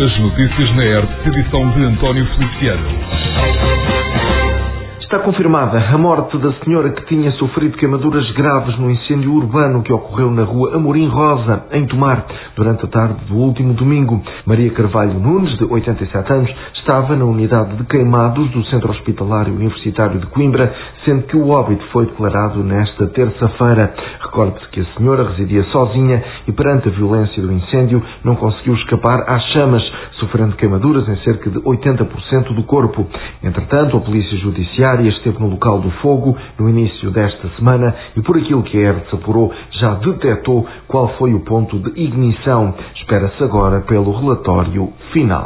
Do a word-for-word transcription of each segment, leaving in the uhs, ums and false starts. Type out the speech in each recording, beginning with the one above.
As notícias na R T P, edição de António Feliciano. Está confirmada a morte da senhora que tinha sofrido queimaduras graves no incêndio urbano que ocorreu na rua Amorim Rosa, em Tomar, durante a tarde do último domingo. Maria Carvalho Nunes, de oitenta e sete anos, estava na unidade de queimados do Centro Hospitalar Universitário de Coimbra, sendo que o óbito foi declarado nesta terça-feira. Recorde-se que a senhora residia sozinha e, perante a violência do incêndio, não conseguiu escapar às chamas, sofrendo queimaduras em cerca de oitenta por cento do corpo. Entretanto, a Polícia Judiciária esteve no local do fogo no início desta semana e, por aquilo que a R T P apurou, já detectou qual foi o ponto de ignição. Espera-se agora pelo relatório final.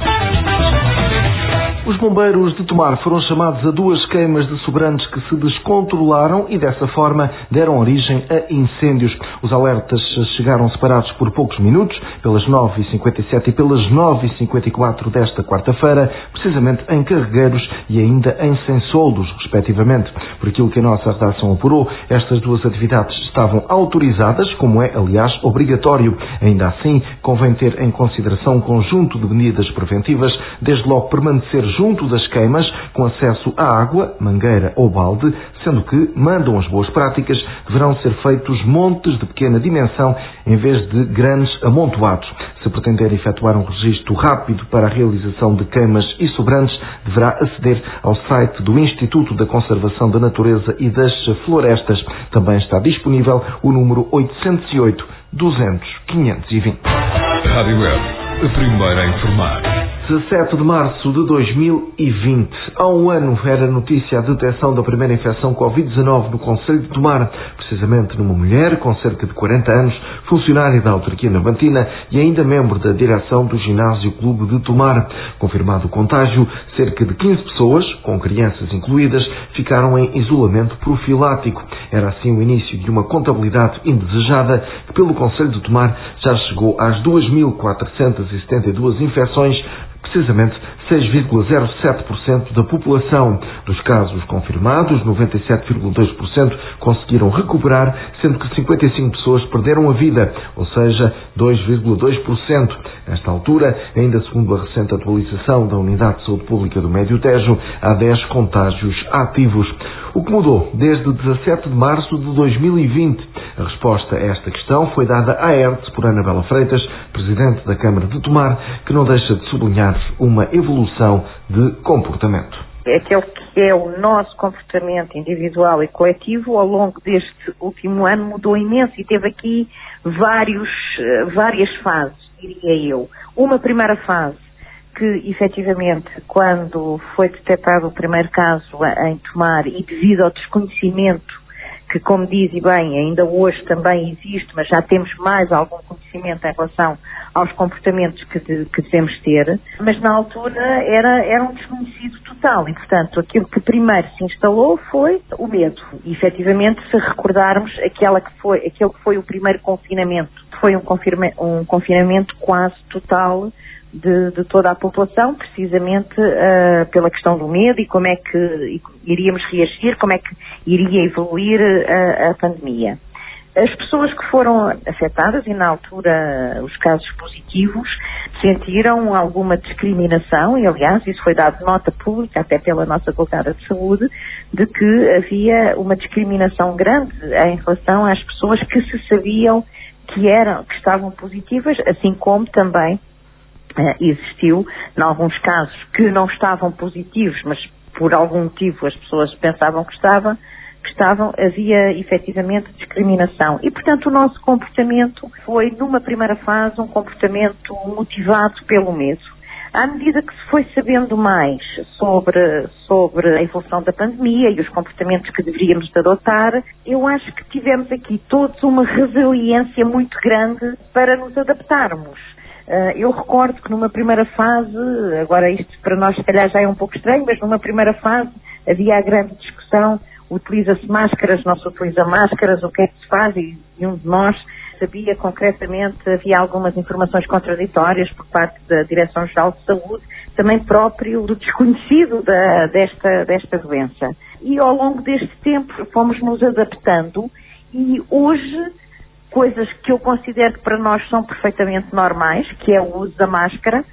Os bombeiros de Tomar foram chamados a duas queimas de sobrantes que se descontrolaram e, dessa forma, deram origem a incêndios. Os alertas chegaram separados por poucos minutos, pelas nove e cinquenta e sete e pelas nove e cinquenta e quatro desta quarta-feira, precisamente em Carregueiros e ainda em Sensoldos, respectivamente. Por aquilo que a nossa redação apurou, estas duas atividades estavam autorizadas, como é, aliás, obrigatório. Ainda assim, convém ter em consideração um conjunto de medidas preventivas, desde logo permanecer junto das queimas, com acesso à água, mangueira ou balde, sendo que, mandam as boas práticas, deverão ser feitos montes de pequena dimensão em vez de grandes amontoados. Se pretender efetuar um registro rápido para a realização de queimas e sobrantes, deverá aceder ao site do Instituto da Conservação da Natureza e das Florestas. Também está disponível o número oitocentos e oito, duzentos, quinhentos e vinte. Rádio Web, a primeira a informar. dezassete de março de dois mil e vinte. Há um ano era notícia a detecção da primeira infecção covid dezanove no concelho de Tomar, precisamente numa mulher com cerca de quarenta anos, funcionária da autarquia navantina e ainda membro da direção do ginásio Clube de Tomar. Confirmado o contágio, cerca de quinze pessoas, com crianças incluídas, ficaram em isolamento profilático. Era assim o início de uma contabilidade indesejada que, pelo concelho de Tomar, já chegou às duas mil quatrocentas e setenta e duas infecções, precisamente seis vírgula zero sete por cento da população. Dos casos confirmados, noventa e sete vírgula dois por cento conseguiram recuperar, sendo que cinquenta e cinco pessoas perderam a vida, ou seja, dois vírgula dois por cento. Nesta altura, ainda segundo a recente atualização da Unidade de Saúde Pública do Médio Tejo, há dez contágios ativos. O que mudou desde dezassete de março de dois mil e vinte? A resposta a esta questão foi dada à R T P por Anabela Freitas, presidente da Câmara de Tomar, que não deixa de sublinhar uma evolução de comportamento. Aquele que é o nosso comportamento individual e coletivo ao longo deste último ano mudou imenso e teve aqui vários, várias fases, diria eu. Uma primeira fase que, efetivamente, quando foi detectado o primeiro caso em Tomar e devido ao desconhecimento que, como diz e bem, ainda hoje também existe, mas já temos mais algum conhecimento em relação aos comportamentos que, de, que devemos ter, mas na altura era, era um desconhecido total e, portanto, aquilo que primeiro se instalou foi o medo. E, efetivamente, se recordarmos aquela que foi, aquele que foi o primeiro confinamento, foi um, confirma, um confinamento quase total De, de toda a população, precisamente uh, pela questão do medo e como é que iríamos reagir, como é que iria evoluir a, a pandemia. As pessoas que foram afetadas, e na altura os casos positivos, sentiram alguma discriminação, e aliás isso foi dado nota pública, até pela nossa delegada de saúde, de que havia uma discriminação grande em relação às pessoas que se sabiam que, eram, que estavam positivas, assim como também Uh, existiu, em alguns casos, que não estavam positivos, mas por algum motivo as pessoas pensavam que estavam, que estavam, havia efetivamente discriminação. E, portanto, o nosso comportamento foi, numa primeira fase, um comportamento motivado pelo medo. À medida que se foi sabendo mais sobre, sobre a evolução da pandemia e os comportamentos que deveríamos adotar, eu acho que tivemos aqui todos uma resiliência muito grande para nos adaptarmos. Uh, eu recordo que numa primeira fase, agora isto para nós se calhar já é um pouco estranho, mas numa primeira fase havia a grande discussão, utiliza-se máscaras, não se utiliza máscaras, o que é que se faz, e nenhum de nós sabia concretamente, havia algumas informações contraditórias por parte da Direção-Geral de Saúde, também próprio do desconhecido da, desta, desta doença. E ao longo deste tempo fomos nos adaptando e hoje coisas que eu considero que para nós são perfeitamente normais, que é o uso da máscara,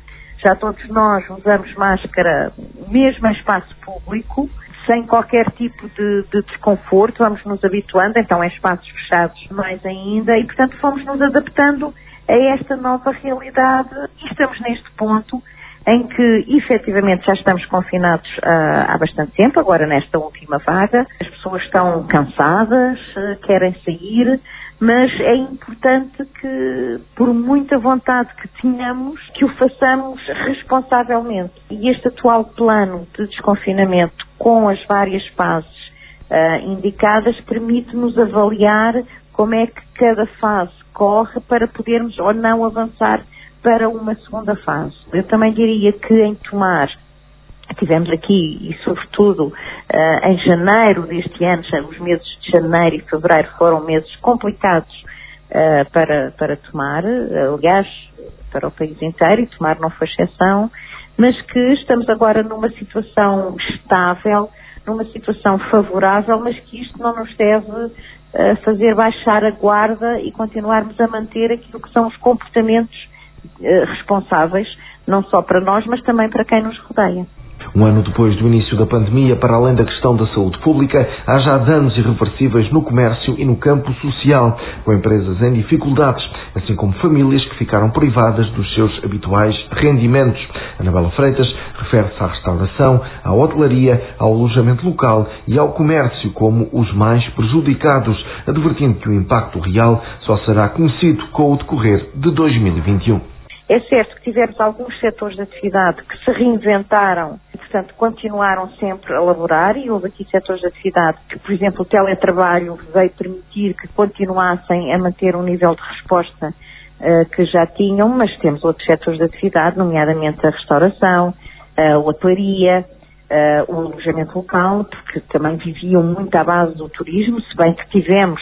Já todos nós usamos máscara mesmo em espaço público, sem qualquer tipo de, de desconforto, vamos nos habituando, então em espaços fechados mais ainda, e portanto fomos nos adaptando a esta nova realidade e estamos neste ponto em que efetivamente já estamos confinados uh, há bastante tempo, agora nesta última vaga, as pessoas estão cansadas, uh, querem sair, mas é importante que, por muita vontade que tenhamos, que o façamos responsavelmente. E este atual plano de desconfinamento, com as várias fases uh, indicadas, permite-nos avaliar como é que cada fase corre para podermos ou não avançar para uma segunda fase. Eu também diria que em Tomar, tivemos aqui, e sobretudo uh, em janeiro deste ano, os meses de janeiro e fevereiro foram meses complicados uh, para, para Tomar, aliás, para o país inteiro, e Tomar não foi exceção, mas que estamos agora numa situação estável, numa situação favorável, mas que isto não nos deve uh, fazer baixar a guarda e continuarmos a manter aquilo que são os comportamentos responsáveis, não só para nós, mas também para quem nos rodeia. Um ano depois do início da pandemia, para além da questão da saúde pública, há já danos irreversíveis no comércio e no campo social, com empresas em dificuldades, assim como famílias que ficaram privadas dos seus habituais rendimentos. Anabela Freitas refere-se à restauração, à hotelaria, ao alojamento local e ao comércio como os mais prejudicados, advertindo que o impacto real só será conhecido com o decorrer de dois mil e vinte e um. É certo que tivemos alguns setores de atividade que se reinventaram e, portanto, continuaram sempre a laborar, e houve aqui setores de atividade que, por exemplo, o teletrabalho veio permitir que continuassem a manter um nível de resposta uh, que já tinham, mas temos outros setores de atividade, nomeadamente a restauração, a hotelaria, uh, o alojamento local, porque também viviam muito à base do turismo, se bem que tivemos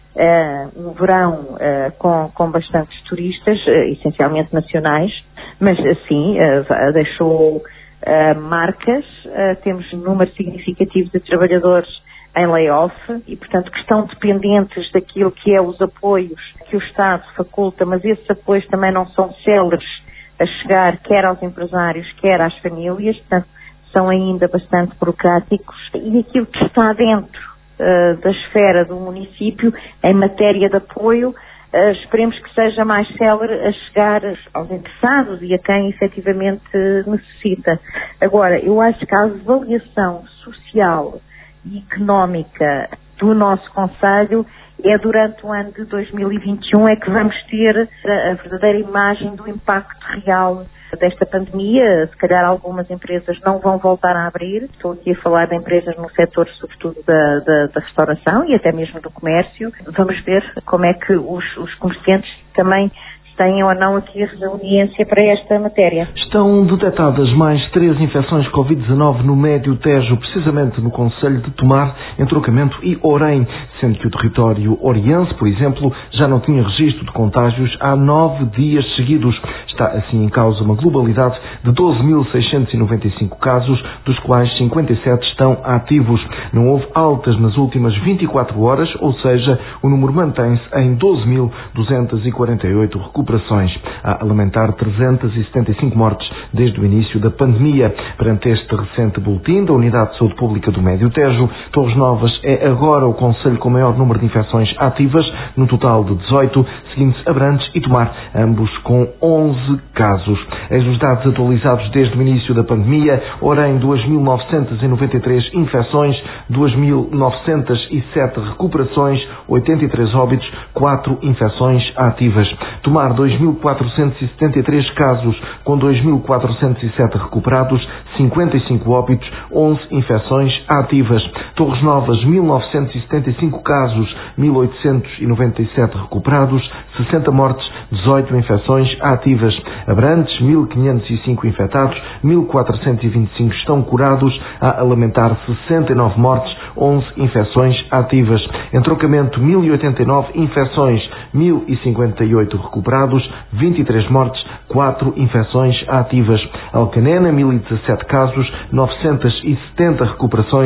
Uh, um verão uh, com, com bastantes turistas, uh, essencialmente nacionais, mas assim uh, deixou uh, marcas, uh, temos um número significativo de trabalhadores em layoff e, portanto, que estão dependentes daquilo que é os apoios que o Estado faculta, mas esses apoios também não são céleres a chegar quer aos empresários, quer às famílias, portanto, são ainda bastante burocráticos, e aquilo que está dentro Uh, da esfera do município em matéria de apoio, uh, esperemos que seja mais célere a chegar aos interessados e a quem efetivamente necessita. Agora, eu acho que a avaliação social e económica do nosso concelho é durante o ano de dois mil e vinte e um é que vamos ter a, a verdadeira imagem do impacto real desta pandemia. Se calhar algumas empresas não vão voltar a abrir. Estou aqui a falar de empresas no setor, sobretudo, da, da, da restauração e até mesmo do comércio. Vamos ver como é que os, os comerciantes também tenham ou não aqui a resiliência para esta matéria. Estão detectadas mais três infecções covid dezanove no Médio Tejo, precisamente no concelho de Tomar, Entroncamento e Orém, sendo que o território oriense, por exemplo, já não tinha registro de contágios há nove dias seguidos. Está assim em causa uma globalidade de doze mil seiscentos e noventa e cinco casos, dos quais cinquenta e sete estão ativos. Não houve altas nas últimas vinte e quatro horas, ou seja, o número mantém-se em doze mil duzentos e quarenta e oito recuperações. Há a lamentar trezentas e setenta e cinco mortes desde o início da pandemia. Perante este recente boletim da Unidade de Saúde Pública do Médio Tejo, Torres Novas é agora o concelho com maior número de infecções ativas, no total de dezoito, seguindo-se Abrantes e Tomar, ambos com onze casos. Eis os dados atualizados desde o início da pandemia. Orém, duas mil novecentos e noventa e três infecções, duas mil novecentos e sete recuperações, oitenta e três óbitos, quatro infecções ativas. Tomar, dois mil quatrocentos e setenta e três casos, com dois mil quatrocentos e sete recuperados, cinquenta e cinco óbitos, onze infecções ativas. Torres Novas, mil novecentos e setenta e cinco casos, mil oitocentos e noventa e sete recuperados, sessenta mortes, dezoito infecções ativas. Abrantes, mil quinhentos e cinco infectados, mil quatrocentos e vinte e cinco estão curados, há a lamentar sessenta e nove mortes, onze infecções ativas. Entroncamento, mil e oitenta e nove infecções, mil e cinquenta e oito recuperados, vinte e três mortes, quatro infecções ativas. Alcanena, mil e dezassete casos, novecentos e setenta recuperações,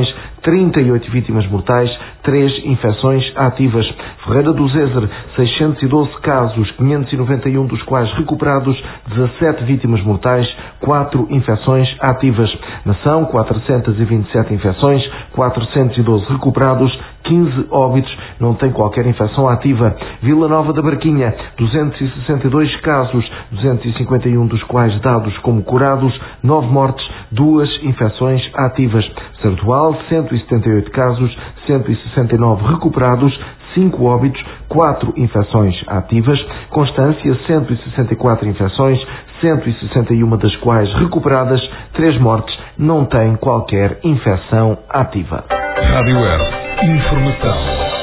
trinta e oito vítimas mortais, três infecções ativas. Ferreira do Zezer, seiscentos e doze casos, quinhentos e noventa e um dos quais recuperados, dezassete vítimas mortais, quatro infecções ativas. Nação, quatrocentos e vinte e sete infecções, quatrocentos e doze recuperados, quinze óbitos, não tem qualquer infecção ativa. Vila Nova da Barquinha, duzentos e sessenta e dois casos, duzentos e cinquenta e um dos quais dados como curados, nove mortes, duas infecções ativas. Sardual, cento e setenta e oito casos, cento e sessenta e nove recuperados, cinco óbitos, quatro infecções ativas. Constância, cento e sessenta e quatro infecções, cento e sessenta e um das quais recuperadas, três mortes, não tem qualquer infecção ativa. Rádio Earth. Informação.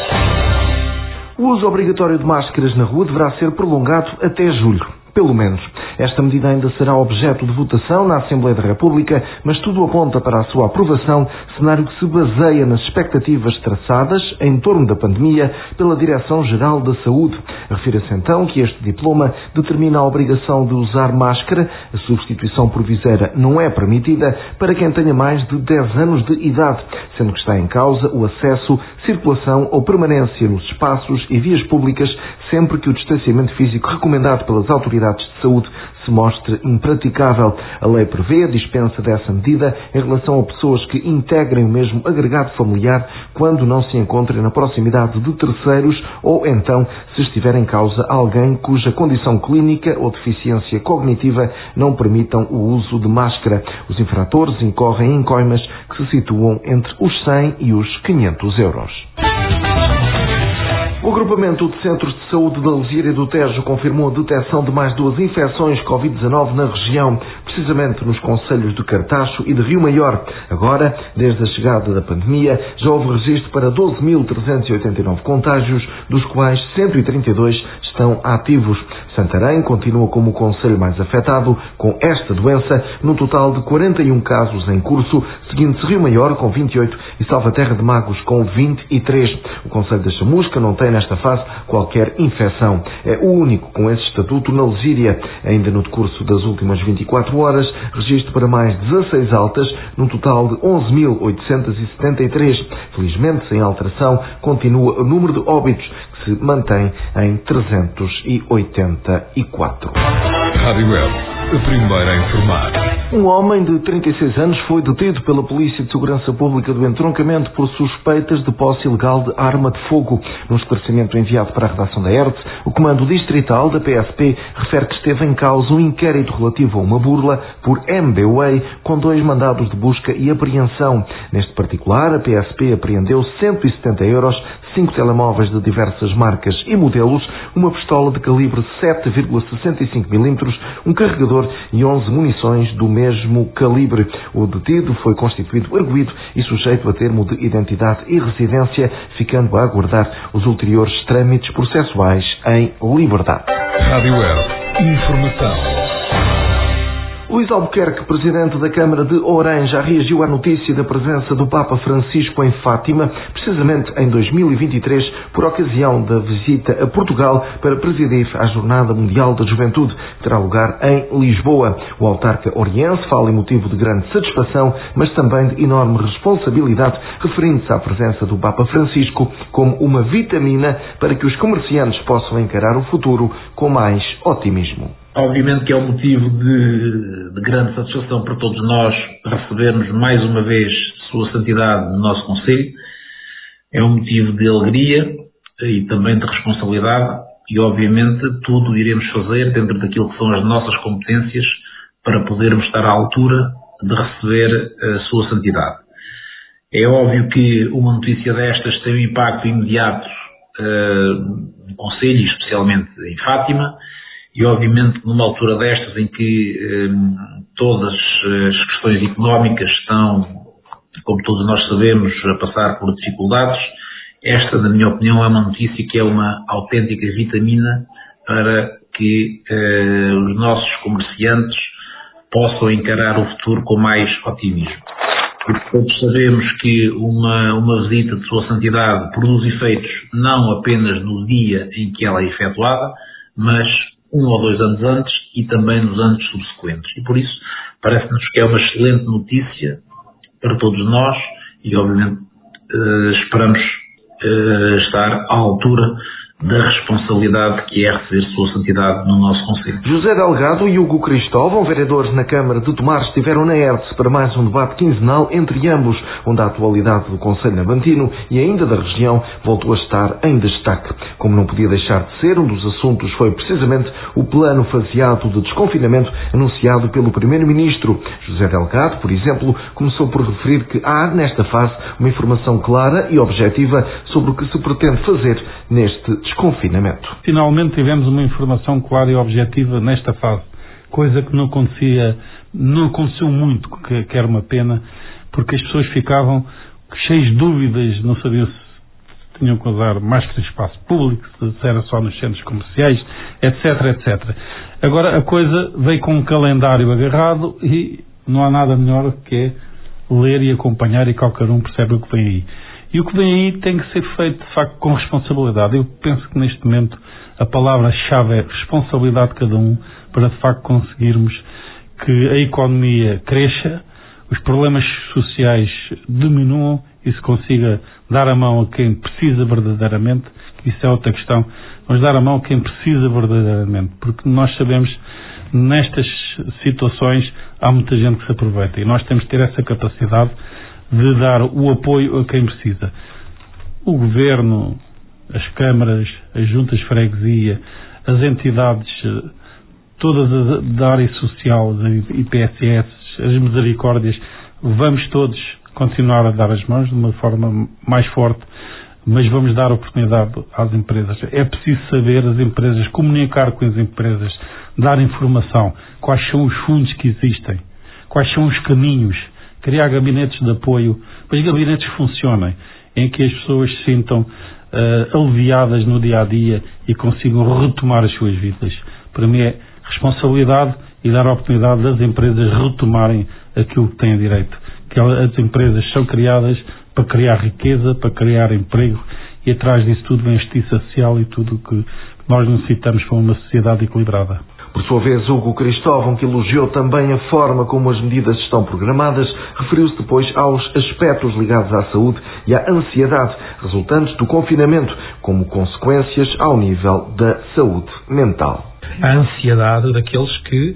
O uso obrigatório de máscaras na rua deverá ser prolongado até julho. Pelo menos. Esta medida ainda será objeto de votação na Assembleia da República, mas tudo aponta para a sua aprovação, cenário que se baseia nas expectativas traçadas em torno da pandemia pela Direção-Geral da Saúde. Refira-se então que este diploma determina a obrigação de usar máscara, a substituição por viseira não é permitida para quem tenha mais de dez anos de idade, sendo que está em causa o acesso, circulação ou permanência nos espaços e vias públicas, sempre que o distanciamento físico recomendado pelas autoridades de saúde se mostre impraticável. A lei prevê a dispensa dessa medida em relação a pessoas que integrem o mesmo agregado familiar quando não se encontrem na proximidade de terceiros ou então se estiver em causa alguém cuja condição clínica ou deficiência cognitiva não permitam o uso de máscara. Os infratores incorrem em coimas que se situam entre os cem e os quinhentos euros. O agrupamento de centros de saúde da Lesíria e do Tejo confirmou a detecção de mais duas infecções covid dezanove na região, precisamente nos concelhos de Cartacho e de Rio Maior. Agora, desde a chegada da pandemia, já houve registro para doze mil trezentos e oitenta e nove contágios, dos quais cento e trinta e dois estão ativos. Santarém continua como o concelho mais afetado com esta doença, num total de quarenta e um casos em curso, seguindo-se Rio Maior com vinte e oito e Salvaterra de Magos com vinte e três. O concelho da Chamusca não tem nesta fase qualquer infecção. É o único com esse estatuto na Lesíria. Ainda no decurso das últimas vinte e quatro horas, registro para mais dezasseis altas, num total de onze mil oitocentos e setenta e três. Felizmente, sem alteração, continua o número de óbitos, que se mantém em trezentos e oitenta e quatro. Rádio Earth. A primeira a informar. Um homem de trinta e seis anos foi detido pela Polícia de Segurança Pública do Entroncamento por suspeitas de posse ilegal de arma de fogo. Num esclarecimento enviado para a redação da ERT, o Comando Distrital da P S P refere que esteve em causa um inquérito relativo a uma burla por M B W A com dois mandados de busca e apreensão. Neste particular, a P S P apreendeu cento e setenta euros, cinco telemóveis de diversas marcas e modelos, uma pistola de calibre sete vírgula sessenta e cinco milímetros, um carregador e onze munições do mesmo calibre. O detido foi constituído arguido e sujeito a termo de identidade e residência, ficando a aguardar os ulteriores trâmites processuais em liberdade. Rádio Earth. Informação. Luís Albuquerque, presidente da Câmara de Ourém, já reagiu à notícia da presença do Papa Francisco em Fátima, precisamente em dois mil e vinte e três, por ocasião da visita a Portugal para presidir a Jornada Mundial da Juventude, que terá lugar em Lisboa. O autarca oriense fala em motivo de grande satisfação, mas também de enorme responsabilidade, referindo-se à presença do Papa Francisco como uma vitamina para que os comerciantes possam encarar o futuro com mais otimismo. Obviamente que é um motivo de, de grande satisfação para todos nós recebermos mais uma vez Sua Santidade no nosso Conselho. É um motivo de alegria e também de responsabilidade e, obviamente, tudo iremos fazer dentro daquilo que são as nossas competências para podermos estar à altura de receber a Sua Santidade. É óbvio que uma notícia destas tem um impacto imediato uh, no Conselho, especialmente em Fátima. E, obviamente, numa altura destas em que eh, todas as questões económicas estão, como todos nós sabemos, a passar por dificuldades, esta, na minha opinião, é uma notícia que é uma autêntica vitamina para que eh, os nossos comerciantes possam encarar o futuro com mais otimismo. Porque todos sabemos que uma, uma visita de Sua Santidade produz efeitos não apenas no dia em que ela é efetuada, mas um ou dois anos antes e também nos anos subsequentes. E por isso parece-nos que é uma excelente notícia para todos nós e, obviamente, uh, esperamos uh, estar à altura da responsabilidade que é receber Sua Santidade no nosso Conselho. José Delgado e Hugo Cristóvão, vereadores na Câmara de Tomar, estiveram na ERTE para mais um debate quinzenal entre ambos, onde a atualidade do Conselho Navantino e ainda da região voltou a estar em destaque. Como não podia deixar de ser, um dos assuntos foi precisamente o plano faseado de desconfinamento anunciado pelo Primeiro-Ministro. José Delgado, por exemplo, começou por referir que há, nesta fase, uma informação clara e objetiva sobre o que se pretende fazer neste desconfinamento. Finalmente tivemos uma informação clara e objetiva nesta fase, coisa que não acontecia, não aconteceu muito, que, que era uma pena, porque as pessoas ficavam cheias de dúvidas, não sabiam se tinham que usar máscara em espaço público, se era só nos centros comerciais, etc, etcétera. Agora a coisa veio com um calendário agarrado e não há nada melhor que ler e acompanhar e qualquer um percebe o que vem aí. E o que vem aí tem que ser feito, de facto, com responsabilidade. Eu penso que, neste momento, a palavra-chave é responsabilidade de cada um para, de facto, conseguirmos que a economia cresça, os problemas sociais diminuam e se consiga dar a mão a quem precisa verdadeiramente. Isso é outra questão. Vamos dar a mão a quem precisa verdadeiramente, porque nós sabemos, nestas situações, há muita gente que se aproveita e nós temos que ter essa capacidade de dar o apoio a quem precisa. O Governo, as câmaras, as juntas de freguesia, as entidades, todas da área social, as I P S S, as misericórdias, vamos todos continuar a dar as mãos de uma forma mais forte, mas vamos dar oportunidade às empresas. É preciso saber as empresas, comunicar com as empresas, dar informação, quais são os fundos que existem, quais são os caminhos, criar gabinetes de apoio, mas gabinetes que funcionem, em que as pessoas se sintam uh, aliviadas no dia-a-dia e consigam retomar as suas vidas. Para mim é responsabilidade e dar a oportunidade das empresas retomarem aquilo que têm direito. Que as empresas são criadas para criar riqueza, para criar emprego e atrás disso tudo vem a justiça social e tudo o que nós necessitamos para uma sociedade equilibrada. Por sua vez, Hugo Cristóvão, que elogiou também a forma como as medidas estão programadas, referiu-se depois aos aspectos ligados à saúde e à ansiedade resultantes do confinamento, como consequências ao nível da saúde mental. A ansiedade daqueles que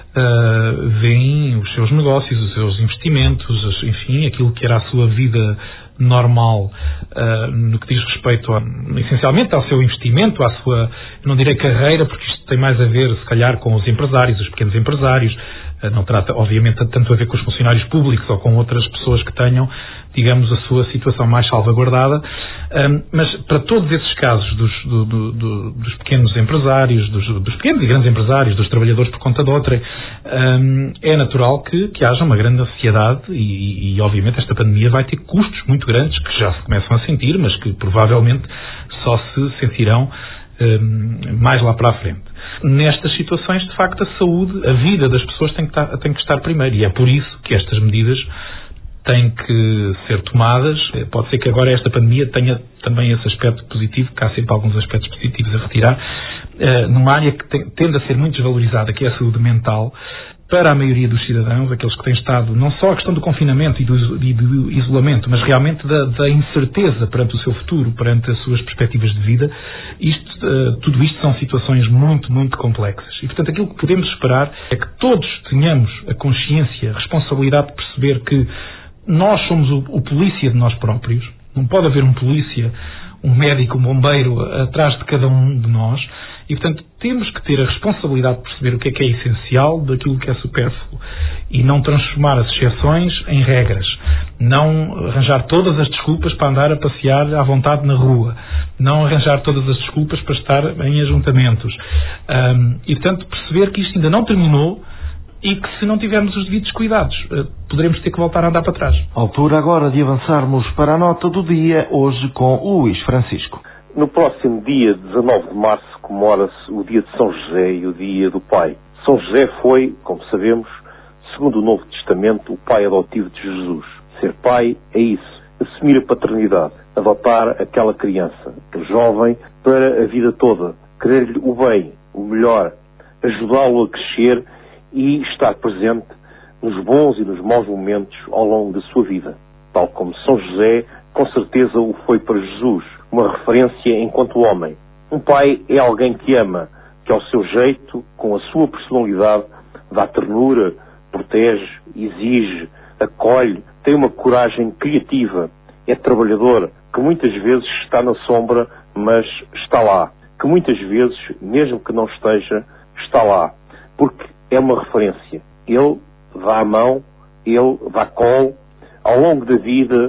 uh, veem os seus negócios, os seus investimentos, enfim, aquilo que era a sua vida normal, uh, no que diz respeito a, essencialmente ao seu investimento, à sua, não direi carreira, porque isto tem mais a ver, se calhar, com os empresários, os pequenos empresários, uh, não trata, obviamente, tanto a ver com os funcionários públicos ou com outras pessoas que tenham, digamos, a sua situação mais salvaguardada, um, mas para todos esses casos dos, do, do, do, dos pequenos empresários, dos, dos pequenos e grandes empresários, dos trabalhadores por conta de outrem, um, é natural que, que haja uma grande ansiedade e, e, obviamente, esta pandemia vai ter custos muito grandes que já se começam a sentir, mas que provavelmente só se sentirão um, mais lá para a frente. Nestas situações, de facto, a saúde, a vida das pessoas tem que estar, tem que estar primeiro e é por isso que estas medidas têm que ser tomadas. Pode ser que agora esta pandemia tenha também esse aspecto positivo, que há sempre alguns aspectos positivos a retirar, numa área que tem, tende a ser muito desvalorizada, que é a saúde mental, para a maioria dos cidadãos, aqueles que têm estado, não só a questão do confinamento e do, e do isolamento, mas realmente da, da incerteza perante o seu futuro, perante as suas perspectivas de vida, isto, uh, tudo isto são situações muito, muito complexas. E, portanto, aquilo que podemos esperar é que todos tenhamos a consciência, a responsabilidade de perceber que nós somos o, o polícia de nós próprios. Não pode haver um polícia, um médico, um bombeiro atrás de cada um de nós. E, portanto, temos que ter a responsabilidade de perceber o que é que é essencial daquilo que é supérfluo e não transformar as exceções em regras. Não arranjar todas as desculpas para andar a passear à vontade na rua. Não arranjar todas as desculpas para estar em ajuntamentos. Um, e, portanto, perceber que isto ainda não terminou e que, se não tivermos os devidos cuidados, poderemos ter que voltar a andar para trás. Altura agora de avançarmos para a nota do dia, hoje com o Luís Francisco. No próximo dia dezanove de março comemora-se o dia de São José e o dia do Pai. São José foi, como sabemos, segundo o Novo Testamento, o pai adotivo de Jesus. Ser pai é isso, assumir a paternidade, adotar aquela criança, o jovem, para a vida toda, querer-lhe o bem, o melhor, ajudá-lo a crescer e estar presente nos bons e nos maus momentos ao longo da sua vida. Tal como São José com certeza o foi para Jesus, uma referência enquanto homem. Um pai é alguém que ama, que ao seu jeito, com a sua personalidade, dá ternura, protege, exige, acolhe, tem uma coragem criativa, é trabalhador, que muitas vezes está na sombra, mas está lá, que muitas vezes, mesmo que não esteja, está lá, porque é uma referência. Ele dá a mão, ele dá colo, ao longo da vida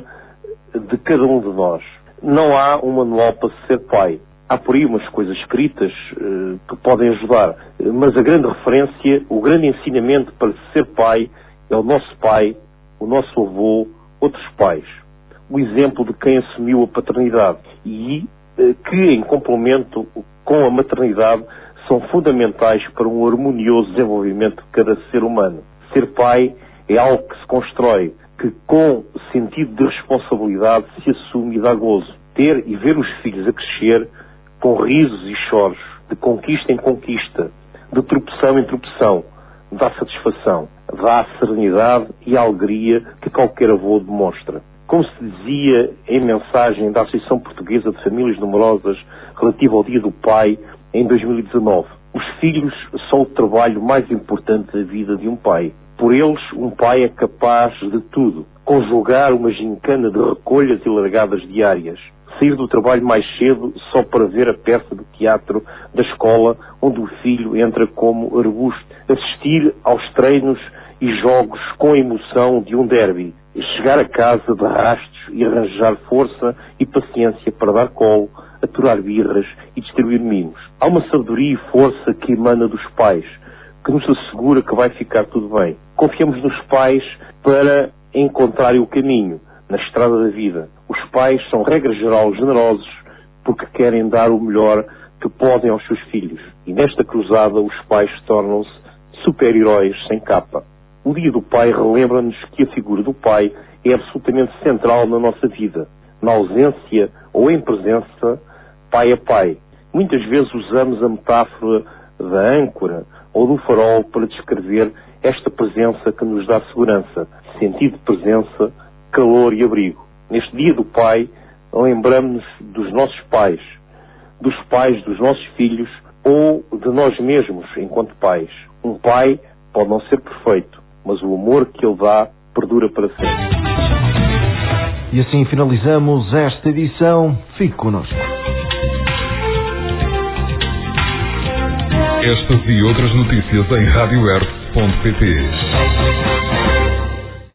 de cada um de nós. Não há um manual para ser pai. Há por aí umas coisas escritas uh, que podem ajudar, mas a grande referência, o grande ensinamento para ser pai é o nosso pai, o nosso avô, outros pais. O exemplo de quem assumiu a paternidade e uh, que, em complemento com a maternidade, são fundamentais para um harmonioso desenvolvimento de cada ser humano. Ser pai é algo que se constrói, que com sentido de responsabilidade se assume e dá gozo. Ter e ver os filhos a crescer com risos e choros, de conquista em conquista, de tropeção em tropeção, dá satisfação, dá a serenidade e a alegria que qualquer avô demonstra. Como se dizia em mensagem da Associação Portuguesa de Famílias Numerosas relativa ao Dia do Pai, em dois mil e dezanove, os filhos são o trabalho mais importante da vida de um pai. Por eles, um pai é capaz de tudo. Conjugar uma gincana de recolhas e largadas diárias. Sair do trabalho mais cedo só para ver a peça de teatro da escola onde o filho entra como arbusto. Assistir aos treinos e jogos com a emoção de um derby. Chegar a casa de rastros e arranjar força e paciência para dar colo, aturar birras e distribuir mimos. Há uma sabedoria e força que emana dos pais, que nos assegura que vai ficar tudo bem. Confiamos nos pais para encontrarem o caminho, na estrada da vida. Os pais são, regra geral, generosos porque querem dar o melhor que podem aos seus filhos. E nesta cruzada os pais tornam-se super-heróis sem capa. O Dia do Pai relembra-nos que a figura do pai é absolutamente central na nossa vida. Na ausência ou em presença, pai é pai. Muitas vezes usamos a metáfora da âncora ou do farol para descrever esta presença que nos dá segurança, sentido de presença, calor e abrigo. Neste Dia do Pai, lembramos-nos dos nossos pais, dos pais dos nossos filhos ou de nós mesmos enquanto pais. Um pai pode não ser perfeito, mas o amor que ele dá perdura para sempre. E assim finalizamos esta edição. Fique connosco. Estas e outras notícias em rádio erve ponto pt.